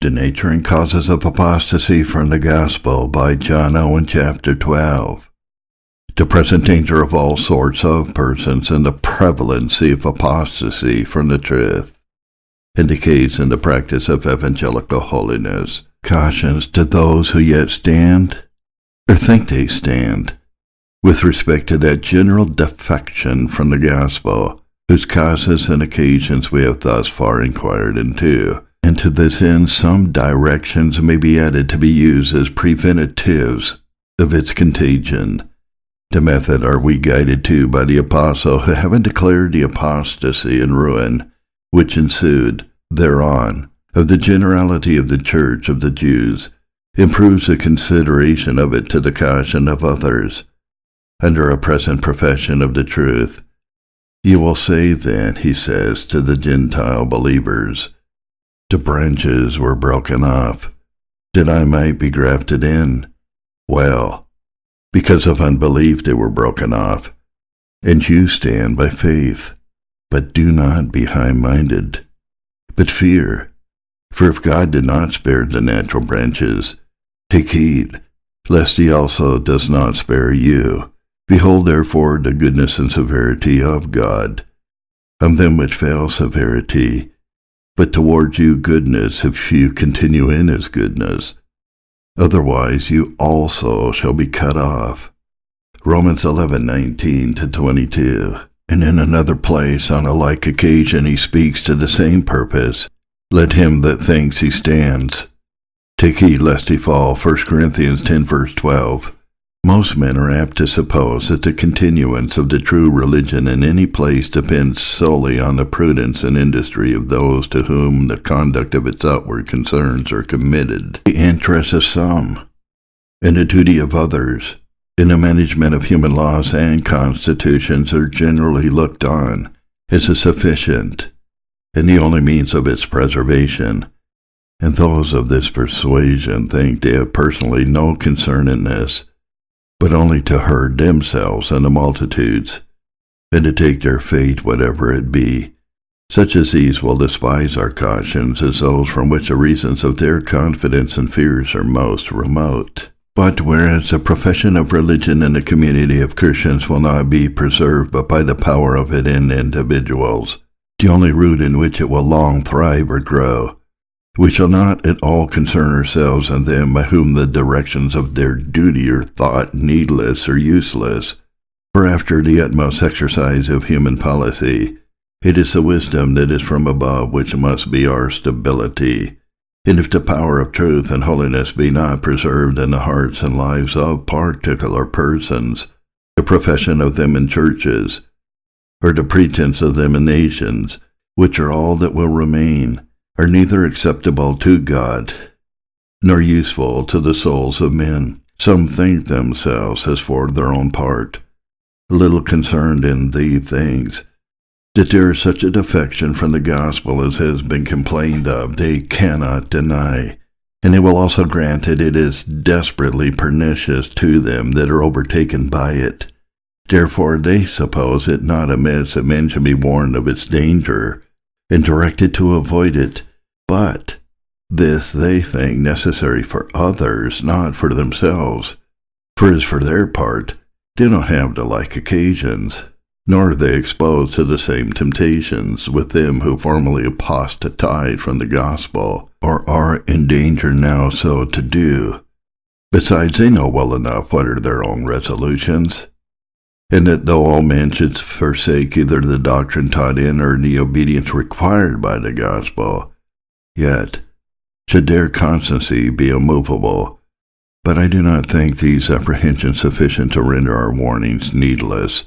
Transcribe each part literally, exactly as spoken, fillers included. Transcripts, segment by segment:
The Nature and Causes of Apostasy from the Gospel by John Owen, Chapter twelve. The present danger of all sorts of persons and the prevalency of apostasy from the truth. Indicates in the practice of evangelical holiness. Cautions to those who yet stand, or think they stand, with respect to that general defection from the gospel, whose causes and occasions we have thus far inquired into. And to this end some directions may be added to be used as preventives of its contagion. The method are we guided to by the apostle, who, having declared the apostasy and ruin which ensued thereon of the generality of the church of the Jews, improves the consideration of it to the caution of others, under a present profession of the truth. You will say then, he says, to the Gentile believers, the branches were broken off, that I might be grafted in. Well, because of unbelief they were broken off, and you stand by faith. But do not be high-minded, but fear. For if God did not spare the natural branches, take heed, lest he also does not spare you. Behold therefore the goodness and severity of God. On them which fail severity, but toward you goodness, if you continue in his goodness. Otherwise you also shall be cut off. Romans eleven nineteen to twenty-two. And in another place, on a like occasion, he speaks to the same purpose. Let him that thinks he stands take heed lest he fall. First Corinthians ten verse twelve. Most men are apt to suppose that the continuance of the true religion in any place depends solely on the prudence and industry of those to whom the conduct of its outward concerns are committed. The interest of some, and the duty of others, in the management of human laws and constitutions are generally looked on as a sufficient and the only means of its preservation. And those of this persuasion think they have personally no concern in this, but only to herd themselves and the multitudes, and to take their fate whatever it be. Such as these will despise our cautions as those from which the reasons of their confidence and fears are most remote. But whereas the profession of religion in the community of Christians will not be preserved but by the power of it in individuals, the only root in which it will long thrive or grow, we shall not at all concern ourselves in them by whom the directions of their duty are thought needless or useless. For after the utmost exercise of human policy, it is the wisdom that is from above which must be our stability. And if the power of truth and holiness be not preserved in the hearts and lives of particular persons, the profession of them in churches, or the pretense of them in nations, which are all that will remain, are neither acceptable to God, nor useful to the souls of men. Some think themselves, as for their own part, little concerned in these things, that there is such a defection from the gospel as has been complained of, they cannot deny, and they will also grant that it is desperately pernicious to them that are overtaken by it. Therefore they suppose it not amiss that men should be warned of its danger, and directed to avoid it, but this they think necessary for others, not for themselves. For as for their part, they don't have the like occasions, nor are they exposed to the same temptations with them who formerly apostatized from the gospel, or are in danger now so to do. Besides, they know well enough what are their own resolutions, and that though all men should forsake either the doctrine taught in or the obedience required by the gospel, yet should their constancy be immovable. But I do not think these apprehensions sufficient to render our warnings needless.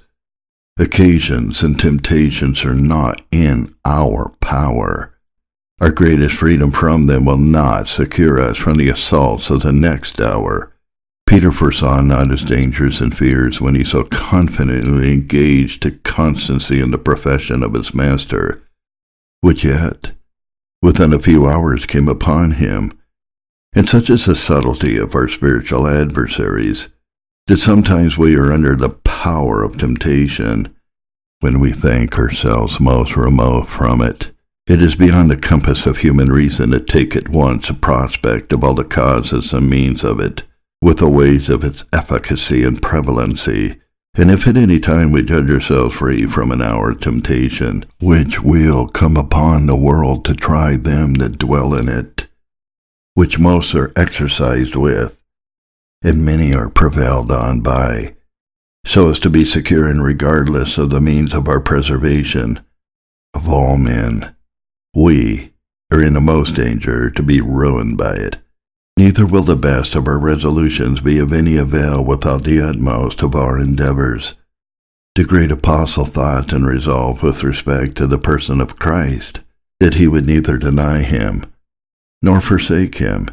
Occasions and temptations are not in our power. Our greatest freedom from them will not secure us from the assaults of the next hour. Peter foresaw not his dangers and fears when he so confidently engaged to constancy in the profession of his master, which yet, within a few hours, came upon him. And such is the subtlety of our spiritual adversaries, that sometimes we are under the power of temptation, when we think ourselves most remote from it. It is beyond the compass of human reason to take at once a prospect of all the causes and means of it, with the ways of its efficacy and prevalency, and if at any time we judge ourselves free from an hour of temptation, which will come upon the world to try them that dwell in it, which most are exercised with, and many are prevailed on by, so as to be secure and regardless of the means of our preservation, of all men, we are in the most danger to be ruined by it. Neither will the best of our resolutions be of any avail without the utmost of our endeavors. The great apostle thought and resolved with respect to the person of Christ that he would neither deny him nor forsake him,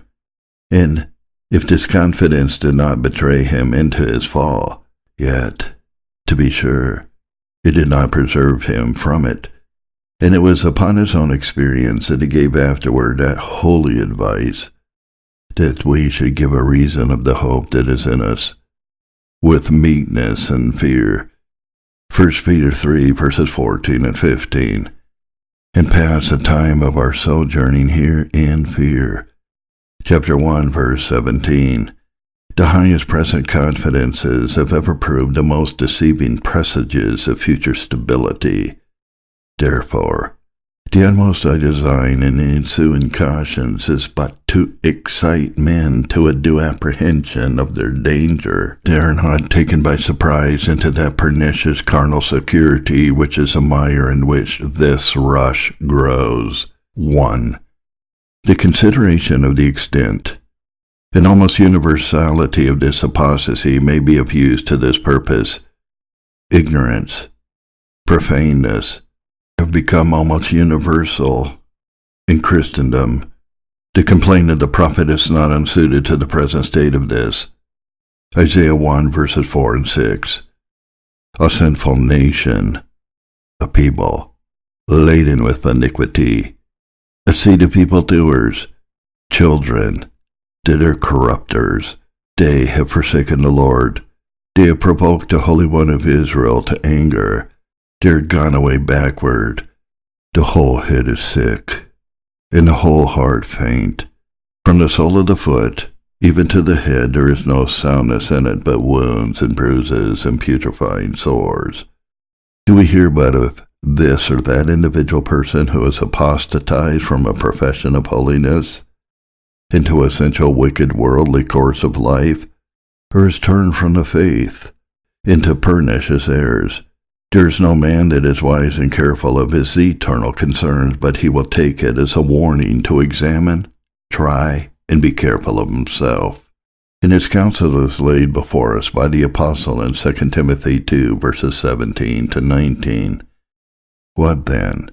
and if this confidence did not betray him into his fall, yet, to be sure, it did not preserve him from it, and it was upon his own experience that he gave afterward that holy advice, that we should give a reason of the hope that is in us, with meekness and fear. First Peter three, verses fourteen and fifteen, and pass the time of our sojourning here in fear. Chapter one, verse seventeen, the highest present confidences have ever proved the most deceiving presages of future stability. Therefore, the utmost I design in the ensuing cautions is but to excite men to a due apprehension of their danger. They are not taken by surprise into that pernicious carnal security which is a mire in which this rush grows. one. The consideration of the extent and almost universality of this apostasy may be of use to this purpose. Ignorance, profaneness, have become almost universal in Christendom. The complaint of the prophet is not unsuited to the present state of this. Isaiah one, verses four and six. A sinful nation, a people, laden with iniquity, a seed of evildoers, children that are corrupters. They have forsaken the Lord. They have provoked the Holy One of Israel to anger. They are gone away backward. The whole head is sick, and the whole heart faint. From the sole of the foot even to the head there is no soundness in it, but wounds and bruises and putrefying sores. Do we hear but of this or that individual person who has apostatized from a profession of holiness into essential wicked worldly course of life, or has turned from the faith into pernicious errors? There is no man that is wise and careful of his eternal concerns, but he will take it as a warning to examine, try, and be careful of himself. And his counsel is laid before us by the apostle in Second Timothy two, verses seventeen to nineteen. What then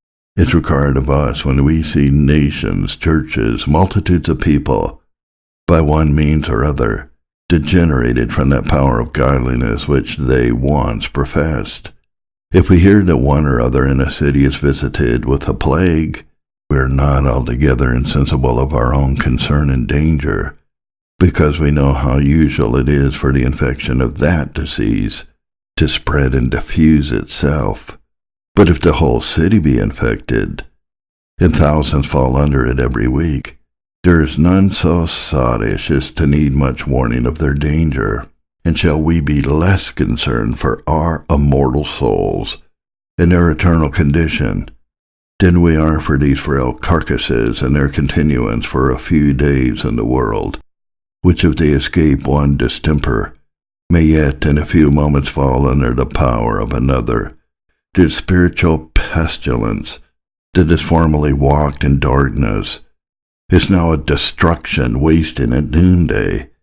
is required of us when we see nations, churches, multitudes of people, by one means or other, degenerated from that power of godliness which they once professed? If we hear that one or other in a city is visited with a plague, we are not altogether insensible of our own concern and danger, because we know how usual it is for the infection of that disease to spread and diffuse itself. But if the whole city be infected, and thousands fall under it every week, there is none so sottish as to need much warning of their danger. And shall we be less concerned for our immortal souls and their eternal condition than we are for these frail carcasses and their continuance for a few days in the world, which if they escape one distemper, may yet in a few moments fall under the power of another? The spiritual pestilence that has formerly walked in darkness is now a destruction wasting at noonday.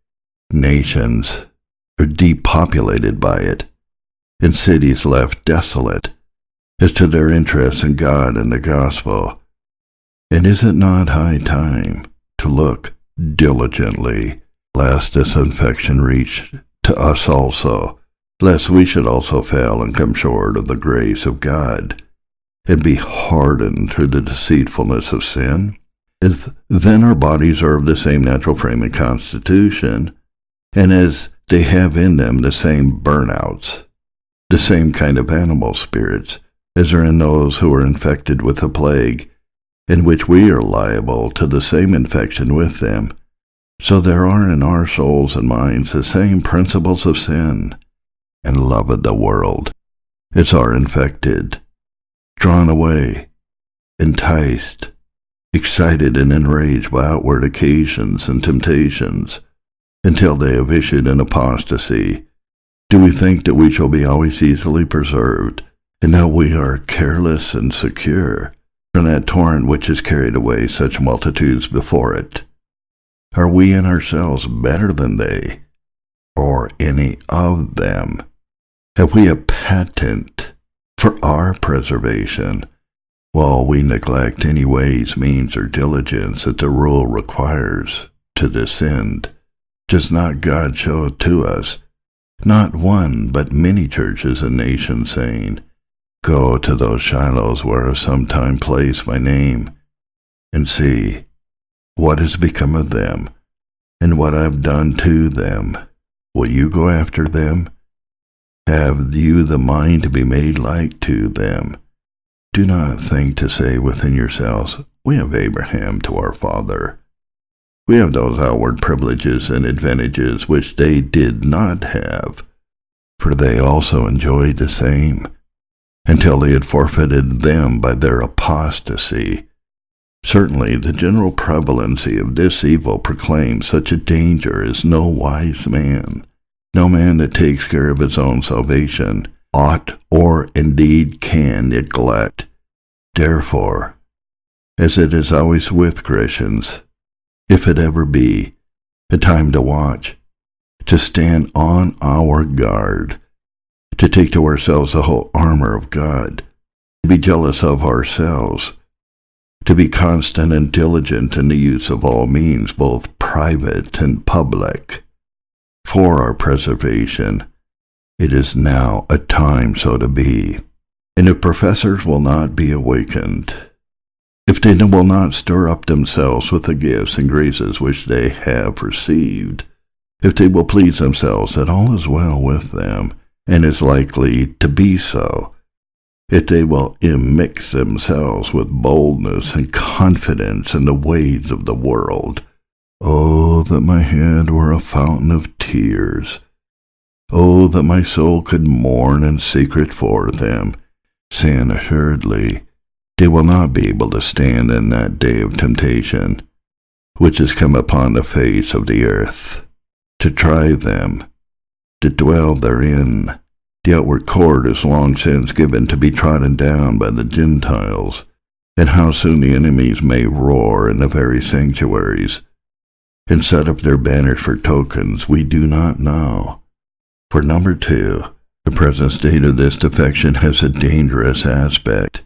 Nations are depopulated by it, and cities left desolate as to their interest in God and the gospel. And is it not high time to look diligently, lest this infection reach to us also, lest we should also fail and come short of the grace of God, and be hardened through the deceitfulness of sin? If then our bodies are of the same natural frame and constitution, and as they have in them the same burnouts, the same kind of animal spirits, as are in those who are infected with the plague, in which we are liable to the same infection with them. So there are in our souls and minds the same principles of sin and love of the world, as are infected, drawn away, enticed, excited and enraged by outward occasions and temptations, until they have issued in apostasy. Do we think that we shall be always easily preserved, and that we are careless and secure from that torrent which has carried away such multitudes before it? Are we in ourselves better than they, or any of them? Have we a patent for our preservation, while we neglect any ways, means, or diligence that the rule requires to this end? Does not God show it to us, not one but many churches and nations, saying, Go to those Shilohs where of some time place my name, and see what has become of them, and what I have done to them. Will you go after them? Have you the mind to be made like to them? Do not think to say within yourselves, We have Abraham to our father. We have those outward privileges and advantages which they did not have, for they also enjoyed the same, until they had forfeited them by their apostasy. Certainly the general prevalency of this evil proclaims such a danger as no wise man, no man that takes care of his own salvation, ought or indeed can neglect. Therefore, as it is always with Christians, if it ever be a time to watch, to stand on our guard, to take to ourselves the whole armor of God, to be jealous of ourselves, to be constant and diligent in the use of all means, both private and public, for our preservation, it is now a time so to be. And if professors will not be awakened, if they will not stir up themselves with the gifts and graces which they have received, if they will please themselves that all is well with them, and is likely to be so, if they will immix themselves with boldness and confidence in the ways of the world, oh, that my head were a fountain of tears! Oh, that my soul could mourn in secret for them, saying assuredly, they will not be able to stand in that day of temptation, which has come upon the face of the earth, to try them, to dwell therein. The outward court is long since given to be trodden down by the Gentiles, and how soon the enemies may roar in the very sanctuaries, and set up their banners for tokens, we do not know. For number two, the present state of this defection has a dangerous aspect.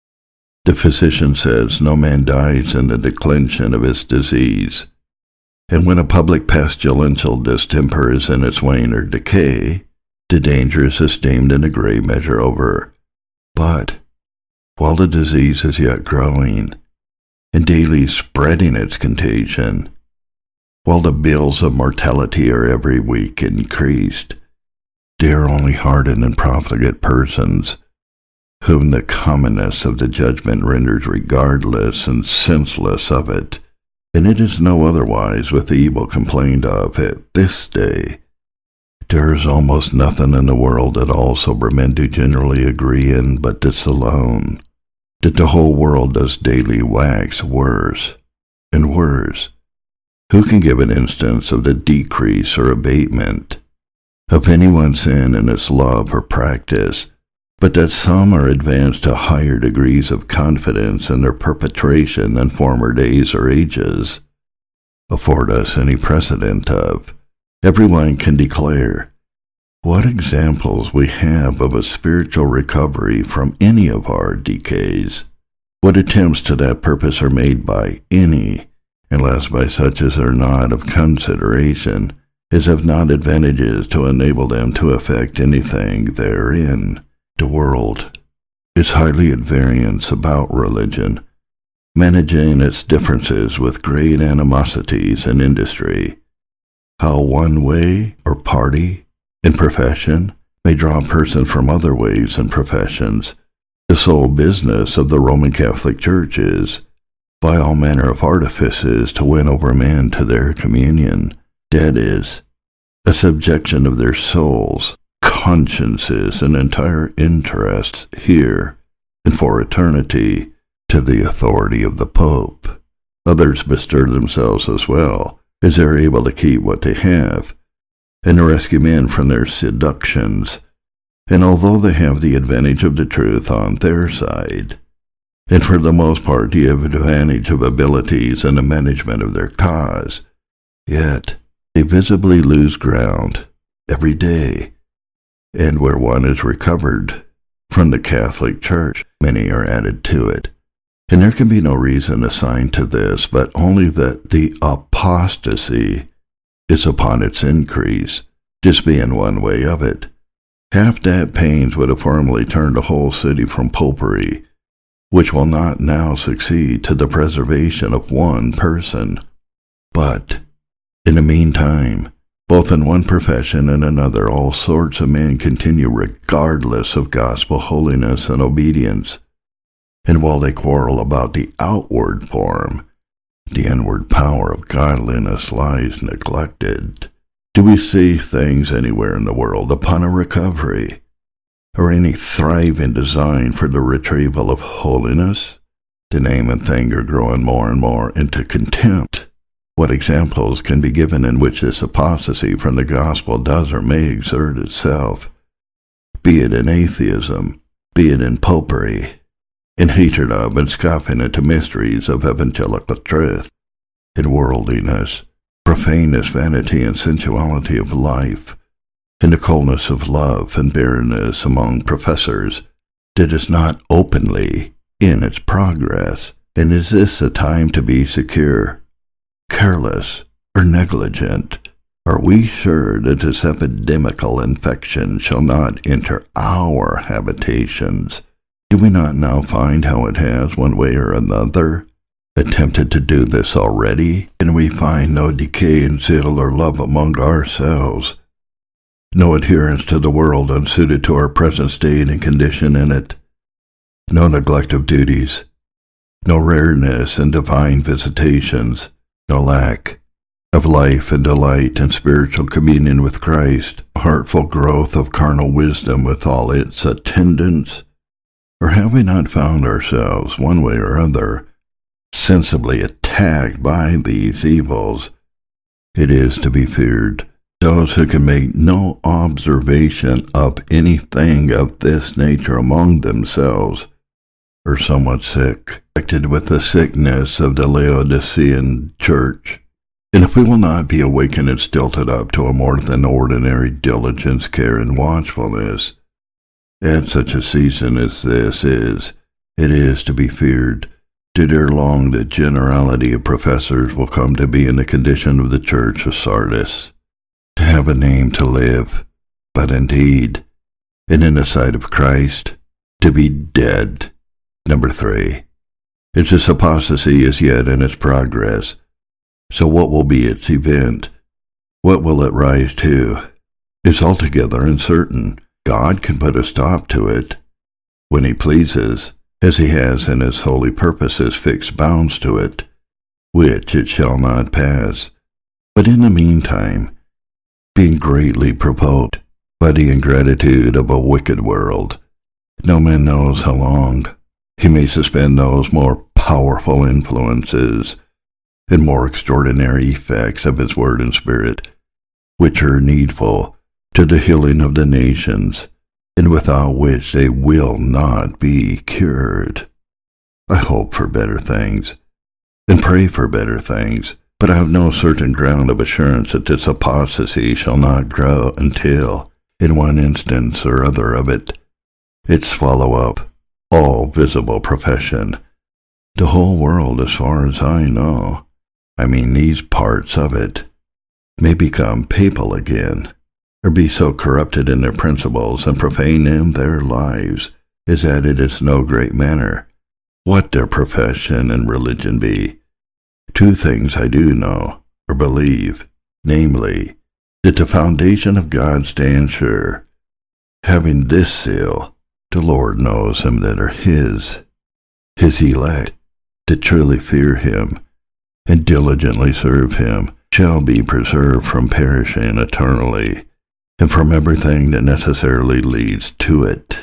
The physician says no man dies in the declension of his disease, and when a public pestilential distemper is in its wane or decay, the danger is esteemed in a great measure over. But while the disease is yet growing, and daily spreading its contagion, while the bills of mortality are every week increased, they are only hardened and profligate persons, whom the commonness of the judgment renders regardless and senseless of it. And it is no otherwise with the evil complained of at this day. There is almost nothing in the world that all sober men do generally agree in but this alone, that the whole world does daily wax worse and worse. Who can give an instance of the decrease or abatement of any one sin in its love or practice, but that some are advanced to higher degrees of confidence in their perpetration than former days or ages afford us any precedent of? Every one can declare what examples we have of a spiritual recovery from any of our decays. What attempts to that purpose are made by any, unless by such as are not of consideration, as have not advantages to enable them to effect anything therein. The world is highly at variance about religion, managing its differences with great animosities and industry. How one way or party in profession may draw a person from other ways and professions, The sole business of the Roman Catholic Church is, by all manner of artifices, to win over men to their communion, that is, a subjection of their souls, consciences, and entire interests here and for eternity to the authority of the Pope. Others bestir themselves as well, as they are able to keep what they have, and to rescue men from their seductions, and although they have the advantage of the truth on their side, and for the most part the advantage of abilities and the management of their cause, yet they visibly lose ground every day, and where one is recovered from the Catholic Church, many are added to it. And there can be no reason assigned to this, but only that the apostasy is upon its increase, just being one way of it. Half that pains would have formerly turned a whole city from popery, which will not now succeed to the preservation of one person. But, in the meantime, both in one profession and another, all sorts of men continue regardless of gospel holiness and obedience. And while they quarrel about the outward form, the inward power of godliness lies neglected. Do we see things anywhere in the world upon a recovery, or any thriving design for the retrieval of holiness? The name and thing are growing more and more into contempt. What examples can be given in which this apostasy from the gospel does or may exert itself, be it in atheism, be it in popery, in hatred of and scoffing at the mysteries of evangelical truth, in worldliness, profaneness, vanity, and sensuality of life, in the coldness of love and barrenness among professors that is not openly in its progress? And is this a time to be secure, careless, or negligent? Are we sure that this epidemical infection shall not enter our habitations? Do we not now find how it has, one way or another, attempted to do this already? And we find no decay in zeal or love among ourselves, no adherence to the world unsuited to our present state and condition in it, no neglect of duties, no rareness in divine visitations, no lack of life and delight and spiritual communion with Christ, heartful growth of carnal wisdom with all its attendants? Or have we not found ourselves, one way or other, sensibly attacked by these evils? It is to be feared those who can make no observation of anything of this nature among themselves are somewhat sick, affected with the sickness of the Laodicean church. And if we will not be awakened and stilted up to a more than ordinary diligence, care, and watchfulness, at such a season as this is, it is to be feared that ere long the generality of professors will come to be in the condition of the church of Sardis, to have a name to live, but indeed, and in the sight of Christ, to be dead. Number three, its this apostasy is yet in its progress. So what will be its event? What will it rise to? It's altogether uncertain. God can put a stop to it when he pleases, as he has in his holy purposes fixed bounds to it, which it shall not pass. But in the meantime, being greatly provoked by the ingratitude of a wicked world, no man knows how long he may suspend those more powerful influences and more extraordinary effects of his word and spirit, which are needful to the healing of the nations, and without which they will not be cured. I hope for better things, and pray for better things, but I have no certain ground of assurance that this apostasy shall not grow until, in one instance or other of it, it swallow up all visible profession. The whole world, as far as I know, I mean these parts of it, may become papal again, or be so corrupted in their principles and profane in their lives, as that it is no great matter what their profession and religion be. Two things I do know, or believe, namely, that the foundation of God stands sure, having this seal, The Lord knows them that are his, his elect, that truly fear him, and diligently serve him, shall be preserved from perishing eternally, and from everything that necessarily leads to it.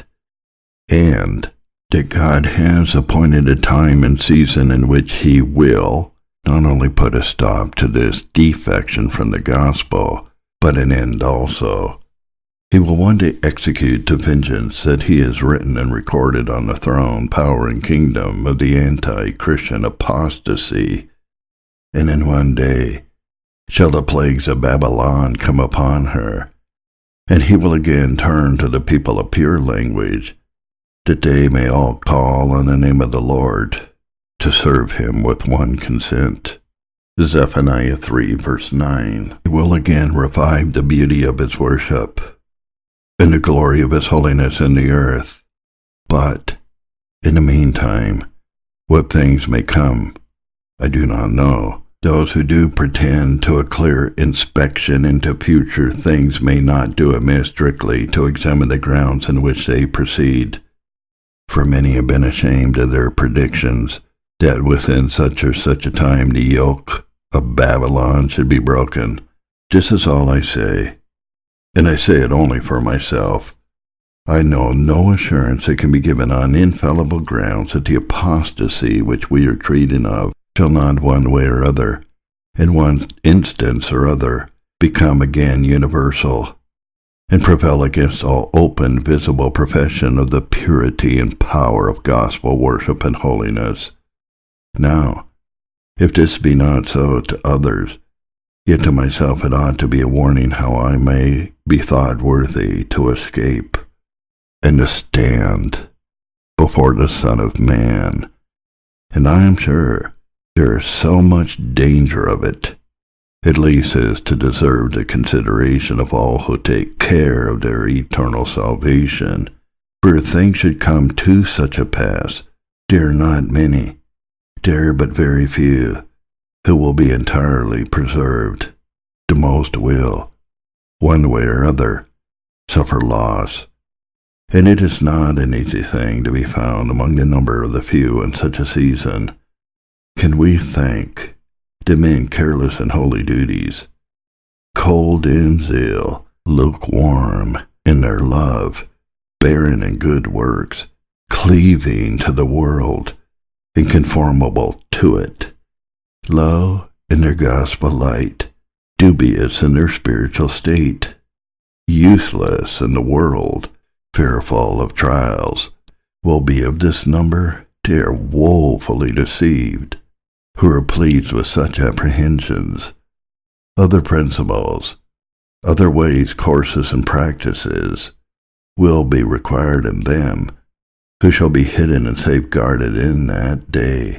And that God has appointed a time and season in which he will not only put a stop to this defection from the gospel, but an end also. He will one day execute the vengeance that he has written and recorded on the throne, power, and kingdom of the anti-Christian apostasy. And in one day shall the plagues of Babylon come upon her, and he will again turn to the people of pure language, that they may all call on the name of the Lord, to serve him with one consent. Zephaniah three, verse nine. He will again revive the beauty of his worship, and the glory of his holiness in the earth. But, in the meantime, what things may come, I do not know. Those who do pretend to a clear inspection into future things may not do amiss strictly to examine the grounds in which they proceed. For many have been ashamed of their predictions, that within such or such a time the yoke of Babylon should be broken. This is all I say, and I say it only for myself. I know no assurance that can be given on infallible grounds that the apostasy which we are treating of shall not one way or other, in one instance or other, become again universal, and prevail against all open, visible profession of the purity and power of gospel worship and holiness. Now, if this be not so to others, yet to myself it ought to be a warning how I may be thought worthy to escape, and to stand before the Son of Man. And I am sure there is so much danger of it, at least as to deserve the consideration of all who take care of their eternal salvation. For if things should come to such a pass, there are not many, there but very few, who will be entirely preserved. The most will, one way or other, suffer loss. And it is not an easy thing to be found among the number of the few in such a season. Can we think the men careless in holy duties, cold in zeal, lukewarm in their love, barren in good works, cleaving to the world, and conformable to it, low in their gospel light, dubious in their spiritual state, useless in the world, fearful of trials, will be of this number? They are woefully deceived, who are pleased with such apprehensions. Other principles, other ways, courses, and practices will be required in them, who shall be hidden and safeguarded in that day.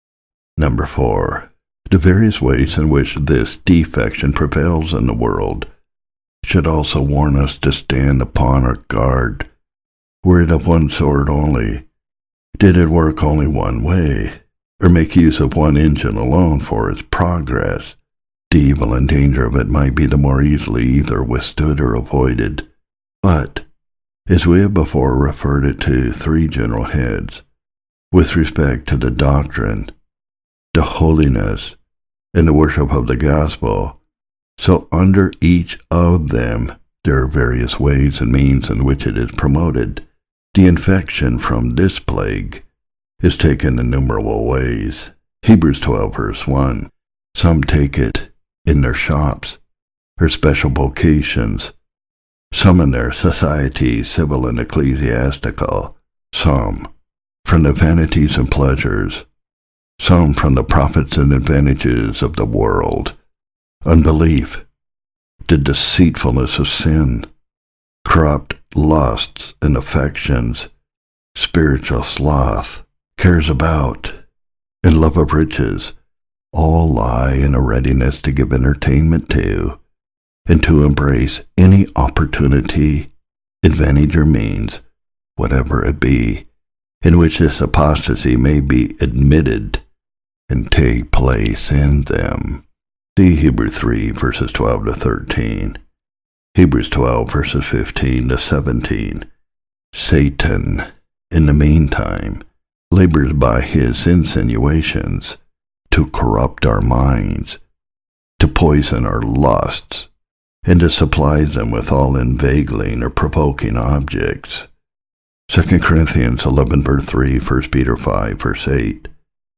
Number four, the various ways in which this defection prevails in the world should also warn us to stand upon our guard. Were it of one sort only, did it work only one way, or make use of one engine alone for its progress, the evil and danger of it might be the more easily either withstood or avoided. But, as we have before referred it to three general heads, with respect to the doctrine, the holiness, and the worship of the gospel, so under each of them there are various ways and means in which it is promoted. The infection from this plague is taken innumerable ways. Hebrews twelve, verse one. Some take it in their shops, or special vocations, some in their societies, civil and ecclesiastical, some from the vanities and pleasures, some from the profits and advantages of the world, unbelief, the deceitfulness of sin, corrupt lusts and affections, spiritual sloth, cares about, and love of riches, all lie in a readiness to give entertainment to, and to embrace any opportunity, advantage, or means, whatever it be, in which this apostasy may be admitted and take place in them. See Hebrews three, verses twelve to thirteen, Hebrews twelve, verses fifteen to seventeen, Satan, in the meantime, labors by his insinuations to corrupt our minds, to poison our lusts, and to supply them with all inveigling or provoking objects. Second Corinthians eleven, verse three, First Peter five, verse eight.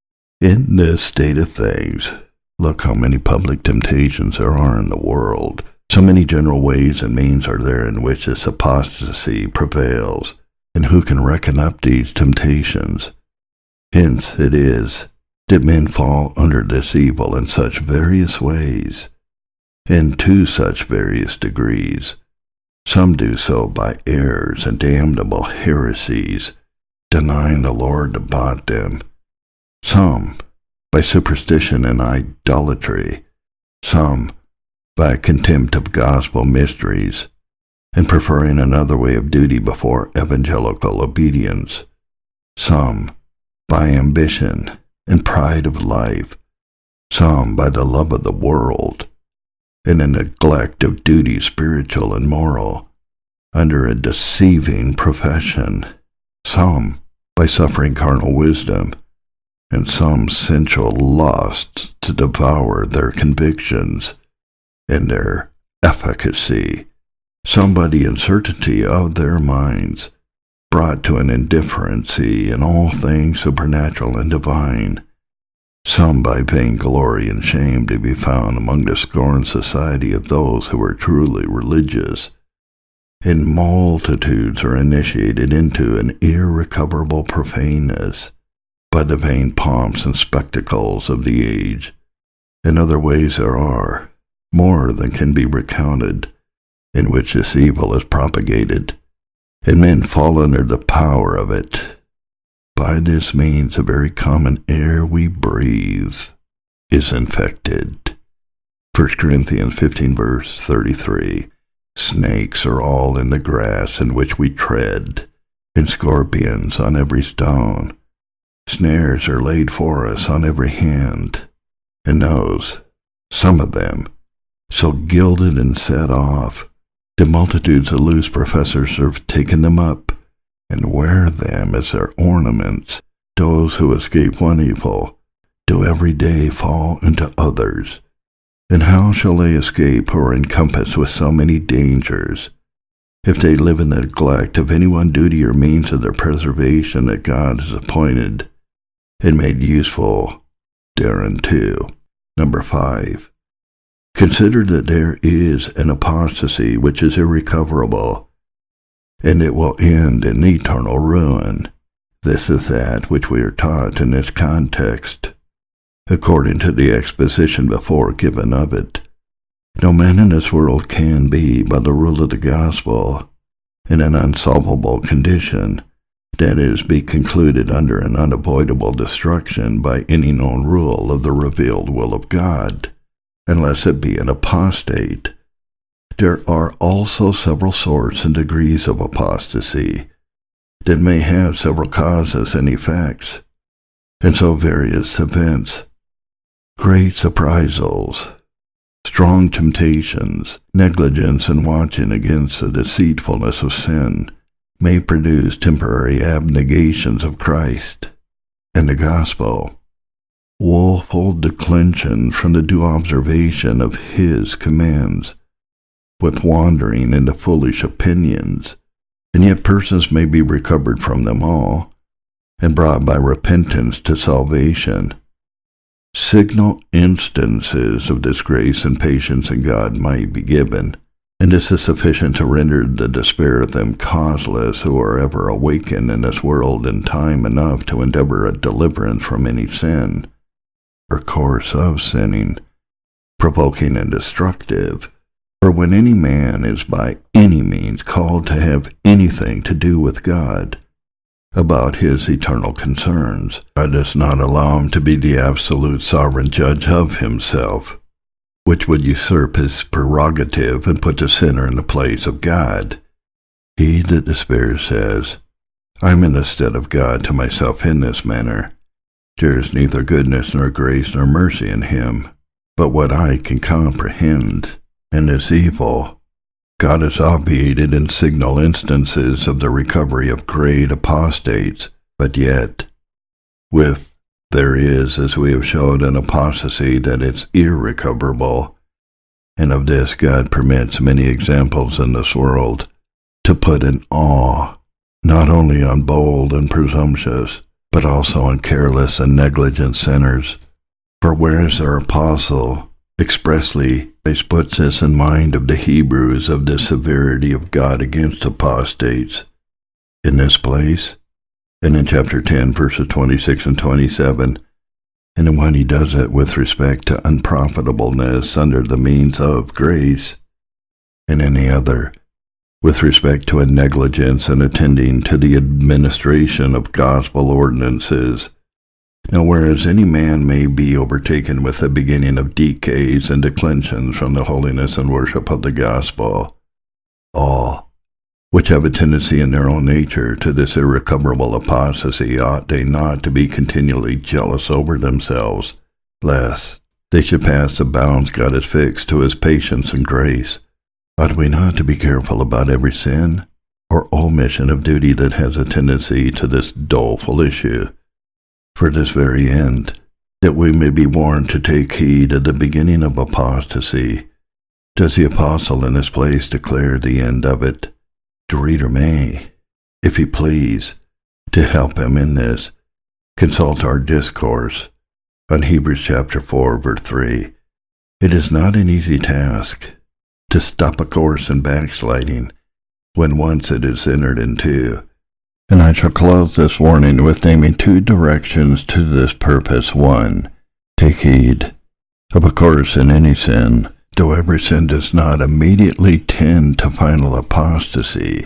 In this state of things, look how many public temptations there are in the world. So many general ways and means are there in which this apostasy prevails, and who can reckon up these temptations? Hence it is that men fall under this evil in such various ways, and to such various degrees. Some do so by errors and damnable heresies, denying the Lord that bought them. Some by superstition and idolatry. Some by contempt of gospel mysteries, and preferring another way of duty before evangelical obedience. Some by ambition and pride of life. Some by the love of the world, and a neglect of duty spiritual and moral, under a deceiving profession. Some by suffering carnal wisdom, and some sensual lusts to devour their convictions and their efficacy. Some by the uncertainty of their minds, brought to an indifferency in all things supernatural and divine. Some by vainglory and shame to be found among the scorned society of those who are truly religious. And multitudes are initiated into an irrecoverable profaneness by the vain pomps and spectacles of the age. And other ways there are, more than can be recounted, in which this evil is propagated, and men fall under the power of it. By this means the very common air we breathe is infected. First Corinthians fifteen, verse thirty-three. Snakes are all in the grass in which we tread, and scorpions on every stone. Snares are laid for us on every hand, and those, some of them, so gilded and set off, the multitudes of loose professors have taken them up, and wear them as their ornaments. Those who escape one evil do every day fall into others. And how shall they escape who are encompassed with so many dangers, if they live in the neglect of any one duty or means of their preservation that God has appointed and made useful thereunto? Number five. Consider that there is an apostasy which is irrecoverable, and it will end in eternal ruin. This is that which we are taught in this context, according to the exposition before given of it. No man in this world can be, by the rule of the gospel, in an unsolvable condition, that is, be concluded under an unavoidable destruction by any known rule of the revealed will of God, unless it be an apostate. There are also several sorts and degrees of apostasy, that may have several causes and effects, and so various events, great surprisals, strong temptations, negligence and watching against the deceitfulness of sin, may produce temporary abnegations of Christ and the gospel, woeful declension from the due observation of his commands, with wandering into foolish opinions, and yet persons may be recovered from them all, and brought by repentance to salvation. Signal instances of this grace and patience in God might be given, and this is sufficient to render the despair of them causeless who are ever awakened in this world in time enough to endeavor at deliverance from any sin, or course of sinning, provoking and destructive. For when any man is by any means called to have anything to do with God, about his eternal concerns, God does not allow him to be the absolute sovereign judge of himself, which would usurp his prerogative and put the sinner in the place of God. He that despairs says, I am in the stead of God to myself in this manner. There is neither goodness nor grace nor mercy in him, but what I can comprehend, and this evil, God has obviated in signal instances of the recovery of great apostates, but yet, with there is, as we have showed, an apostasy that is irrecoverable, and of this God permits many examples in this world, to put an awe not only on bold and presumptuous, but also on careless and negligent sinners. For whereas our apostle expressly puts this in mind of the Hebrews of the severity of God against apostates, in this place, and in chapter ten, verses twenty-six and twenty-seven, and when he does it with respect to unprofitableness under the means of grace, and any other, with respect to a negligence in attending to the administration of gospel ordinances. Now whereas any man may be overtaken with the beginning of decays and declensions from the holiness and worship of the gospel, all, which have a tendency in their own nature to this irrecoverable apostasy, ought they not to be continually jealous over themselves, lest they should pass the bounds God has fixed to his patience and grace? Ought we not to be careful about every sin or omission of duty that has a tendency to this doleful issue, for this very end, that we may be warned to take heed of the beginning of apostasy? Does the apostle in this place declare the end of it? The reader may, if he please, to help him in this, consult our discourse on Hebrews chapter four, verse three. It is not an easy task to stop a course in backsliding when once it is entered into, and I shall close this warning with naming two directions to this purpose. One, take heed of a course in any sin, though every sin does not immediately tend to final apostasy,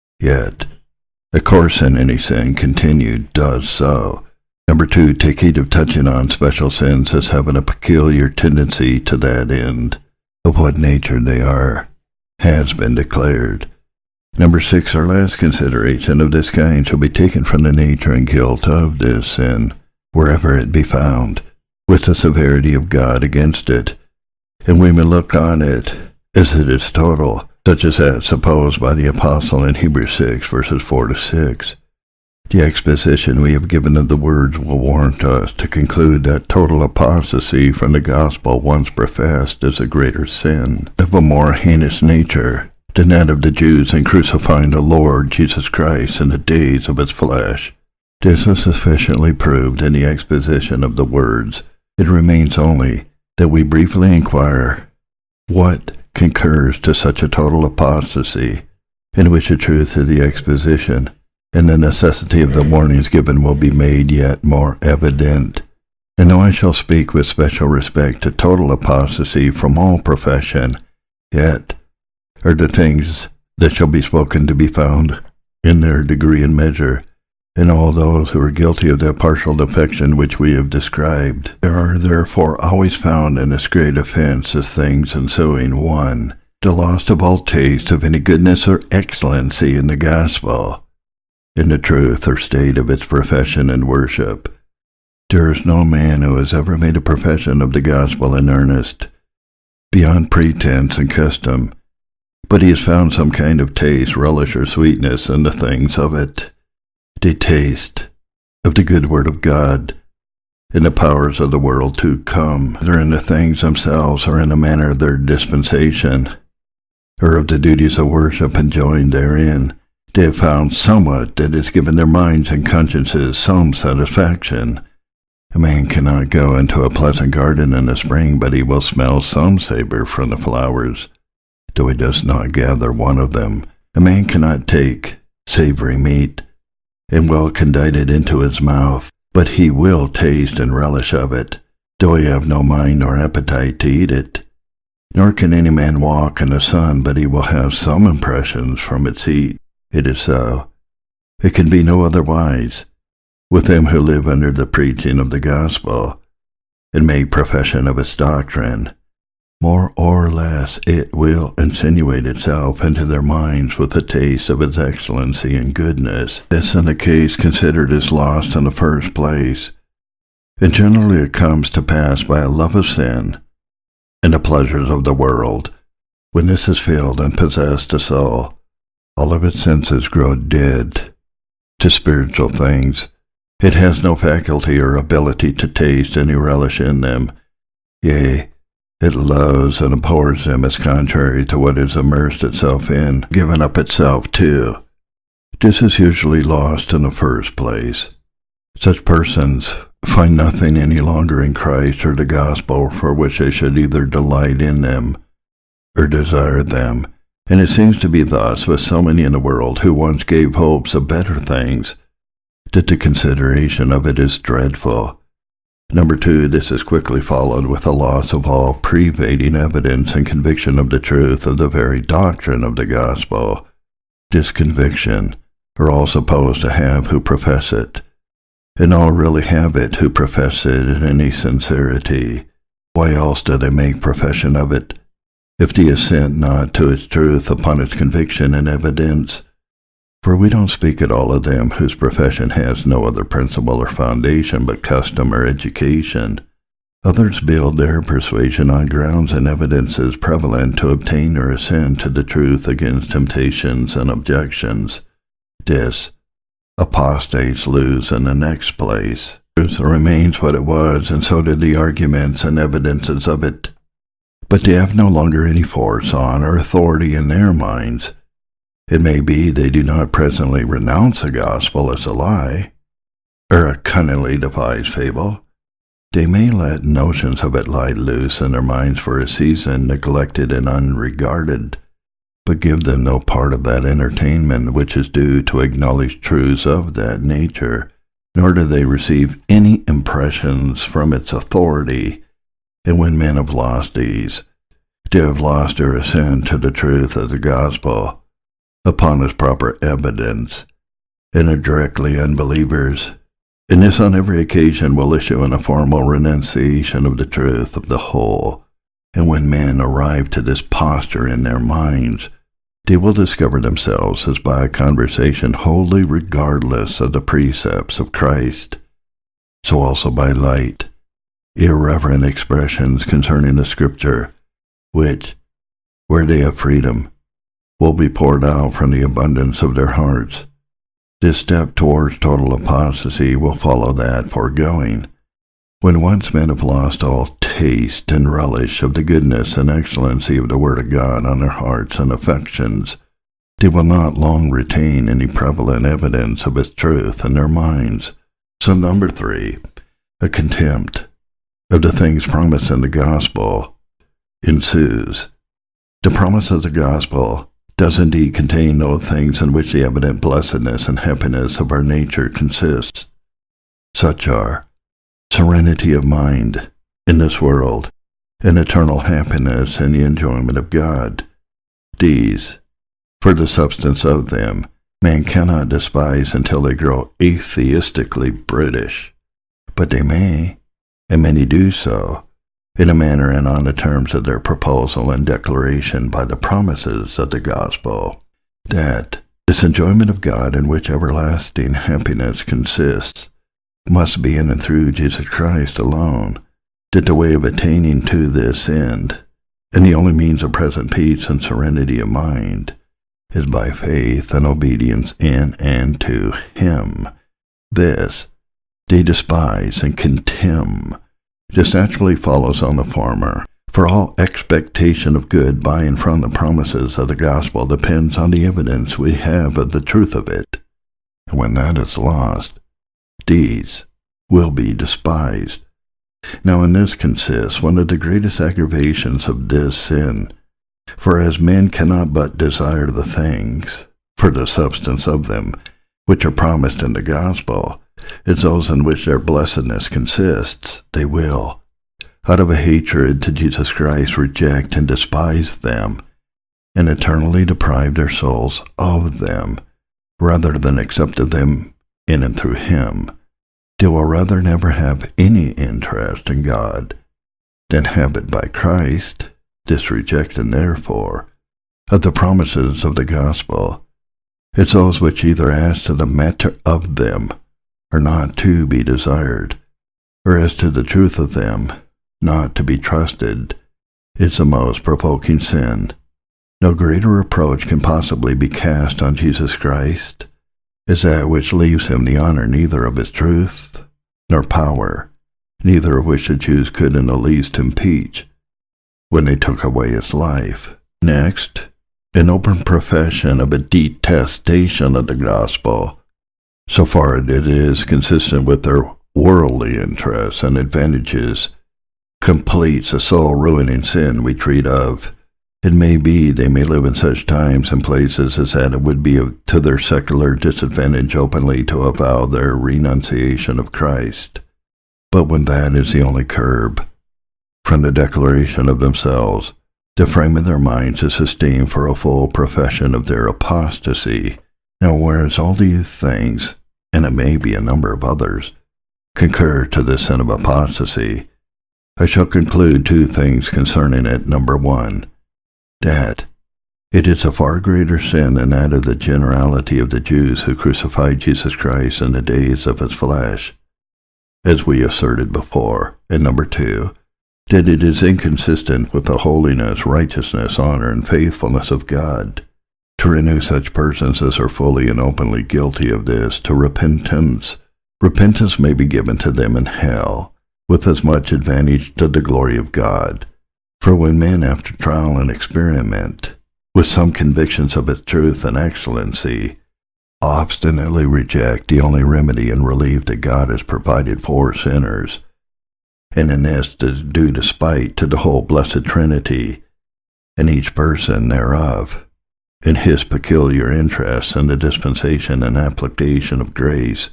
yet a course in any sin continued does so. Number two, take heed of touching on special sins as having a peculiar tendency to that end. Of what nature they are has been declared. Number six, our last consideration of this kind shall be taken from the nature and guilt of this sin, wherever it be found, with the severity of God against it, and we may look on it as it is total, such as that supposed by the apostle in Hebrews six, verses four to six. The exposition we have given of the words will warrant us to conclude that total apostasy from the gospel once professed is a greater sin, of a more heinous nature, than that of the Jews in crucifying the Lord Jesus Christ in the days of his flesh. This is sufficiently proved in the exposition of the words. It remains only that we briefly inquire what concurs to such a total apostasy, in which the truth of the exposition and the necessity of the warnings given will be made yet more evident. And though I shall speak with special respect to total apostasy from all profession, yet are the things that shall be spoken to be found in their degree and measure in all those who are guilty of that partial defection which we have described. There are therefore always found in this great offense as things ensuing: one, the loss of all taste of any goodness or excellency in the gospel, in the truth or state of its profession and worship. There is no man who has ever made a profession of the gospel in earnest, beyond pretense and custom, but he has found some kind of taste, relish, or sweetness in the things of it. The taste of the good word of God, in the powers of the world to come, whether in the things themselves or in the manner of their dispensation, or of the duties of worship enjoined therein. They have found somewhat that has given their minds and consciences some satisfaction. A man cannot go into a pleasant garden in the spring, but he will smell some savor from the flowers, though he does not gather one of them. A man cannot take savory meat and well condite it into his mouth, but he will taste and relish of it, though he have no mind nor appetite to eat it. Nor can any man walk in the sun, but he will have some impressions from its heat. It is so. It can be no otherwise with them who live under the preaching of the gospel and make profession of its doctrine. More or less it will insinuate itself into their minds with a taste of its excellency and goodness. This in the case considered is lost in the first place, and generally it comes to pass by a love of sin and the pleasures of the world, When this is filled and possessed a soul, all of its senses grow dead to spiritual things. It has no faculty or ability to taste any relish in them. Yea, it loathes and abhors them as contrary to what it has immersed itself in, given up itself to. This is usually lost in the first place. Such persons find nothing any longer in Christ or the gospel for which they should either delight in them or desire them. And it seems to be thus with so many in the world who once gave hopes of better things, that the consideration of it is dreadful. Number two, this is quickly followed with a loss of all pervading evidence and conviction of the truth of the very doctrine of the gospel. This conviction are all supposed to have who profess it, and all really have it who profess it in any sincerity. Why else do they make profession of it, if they assent not to its truth upon its conviction and evidence? For we don't speak at all of them whose profession has no other principle or foundation but custom or education. Others build their persuasion on grounds and evidences prevalent to obtain or assent to the truth against temptations and objections. This apostates lose in the next place. Truth remains what it was, and so did the arguments and evidences of it. But they have no longer any force on or authority in their minds. It may be they do not presently renounce the gospel as a lie, or a cunningly devised fable. They may let notions of it lie loose in their minds for a season, neglected and unregarded, but give them no part of that entertainment which is due to acknowledged truths of that nature, nor do they receive any impressions from its authority. And when men have lost these, they have lost their assent to the truth of the gospel upon its proper evidence, and are directly unbelievers. And this on every occasion will issue in a formal renunciation of the truth of the whole. And when men arrive to this posture in their minds, they will discover themselves as by a conversation wholly regardless of the precepts of Christ. So also by light, irreverent expressions concerning the Scripture, which, where they have freedom, will be poured out from the abundance of their hearts. This step towards total apostasy will follow that foregoing. When once men have lost all taste and relish of the goodness and excellency of the Word of God on their hearts and affections, they will not long retain any prevalent evidence of its truth in their minds. So number three, a contempt of the things promised in the gospel ensues. The promise of the gospel does indeed contain those things in which the evident blessedness and happiness of our nature consists. Such are serenity of mind in this world, and eternal happiness in the enjoyment of God. These, for the substance of them, man cannot despise until they grow atheistically brutish. But they may, and many do so, in a manner and on the terms of their proposal and declaration by the promises of the gospel, that this enjoyment of God in which everlasting happiness consists must be in and through Jesus Christ alone, that the way of attaining to this end, and the only means of present peace and serenity of mind, is by faith and obedience in and to Him. This they despise and contemn. This naturally follows on the former, for all expectation of good by and from the promises of the gospel depends on the evidence we have of the truth of it. And when that is lost, these will be despised. Now in this consists one of the greatest aggravations of this sin, for as men cannot but desire the things, for the substance of them, which are promised in the gospel, it's those in which their blessedness consists, they will, out of a hatred to Jesus Christ, reject and despise them, and eternally deprive their souls of them, rather than accept of them in and through Him. They will rather never have any interest in God than have it by Christ, this rejection, therefore, of the promises of the gospel. It's those which either as to the matter of them are not to be desired, or as to the truth of them, not to be trusted, is the most provoking sin No greater reproach can possibly be cast on Jesus Christ as that which leaves him the honor neither of his truth nor power, neither of which the Jews could in the least impeach when they took away his life. Next, an open profession of a detestation of the gospel, so far as it is consistent with their worldly interests and advantages, completes the soul-ruining sin we treat of. It may be they may live in such times and places as that it would be to their secular disadvantage openly to avow their renunciation of Christ. But when that is the only curb, from the declaration of themselves, the frame of their minds is sustained for a full profession of their apostasy. Now whereas all these things, and it may be a number of others, concur to the sin of apostasy, I shall conclude two things concerning it. Number one, that it is a far greater sin than that of the generality of the Jews who crucified Jesus Christ in the days of his flesh, as we asserted before. And number two, that it is inconsistent with the holiness, righteousness, honor, and faithfulness of God to renew such persons as are fully and openly guilty of this to repentance. Repentance may be given to them in hell, with as much advantage to the glory of God. For when men, after trial and experiment, with some convictions of its truth and excellency, obstinately reject the only remedy and relief that God has provided for sinners, and in this is due despite to the whole blessed Trinity, and each person thereof, in his peculiar interest in the dispensation and application of grace,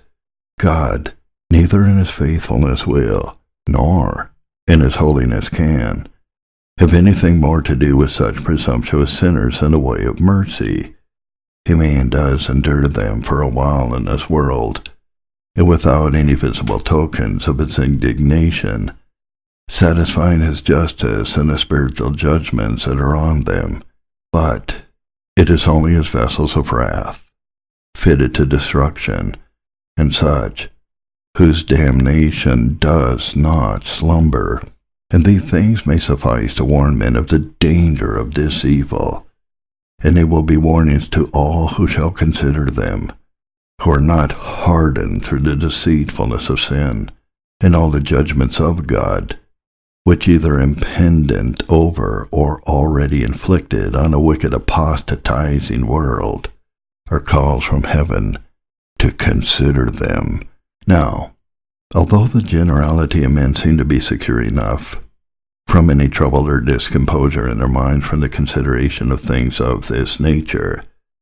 God, neither in his faithfulness will, nor in his holiness can, have anything more to do with such presumptuous sinners in the way of mercy. He may and does endure them for a while in this world, and without any visible tokens of its indignation, satisfying his justice and the spiritual judgments that are on them. But it is only as vessels of wrath, fitted to destruction, and such, whose damnation does not slumber. And these things may suffice to warn men of the danger of this evil, and they will be warnings to all who shall consider them, who are not hardened through the deceitfulness of sin, and all the judgments of God, which either impendent over or already inflicted on a wicked apostatizing world, are calls from heaven to consider them. Now, although the generality of men seem to be secure enough from any trouble or discomposure in their minds from the consideration of things of this nature,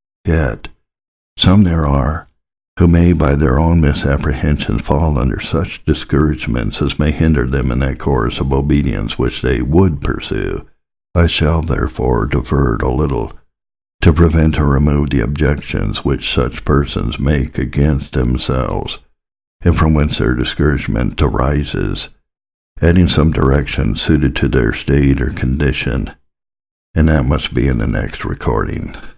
yet some there are who may by their own misapprehensions fall under such discouragements as may hinder them in that course of obedience which they would pursue. I shall therefore divert a little to prevent or remove the objections which such persons make against themselves, and from whence their discouragement arises, adding some direction suited to their state or condition, and that must be in the next recording.